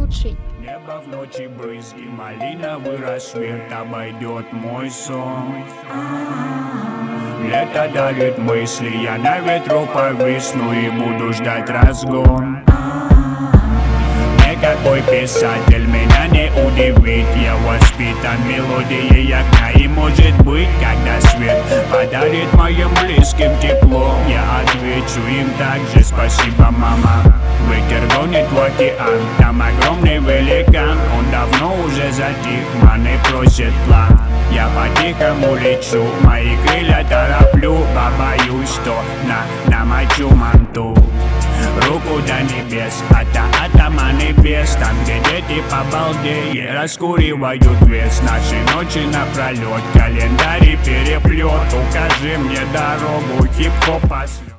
лучший. Небо в ночи брызги, малиновый рассвет обойдет мой сон. Лето дарит мысли, я на ветру повисну и буду ждать разгон. Никакой писатель меня не удивит, я воспитан мелодией огня. И может быть, когда свет подарит моим близким тепло, я отвечу им также: спасибо, мама. Ветер гонит в океан, там огромный великан. Он давно уже затих, маны просит план. Я по-тихому лечу, мои крылья тороплю, побоюсь, что намочу манту. Руку до небес, атома небес. Там, где дети по балде раскуривают вес. Наши ночи напролет, календарь переплет. Укажи мне дорогу, хип-хоп пошлет.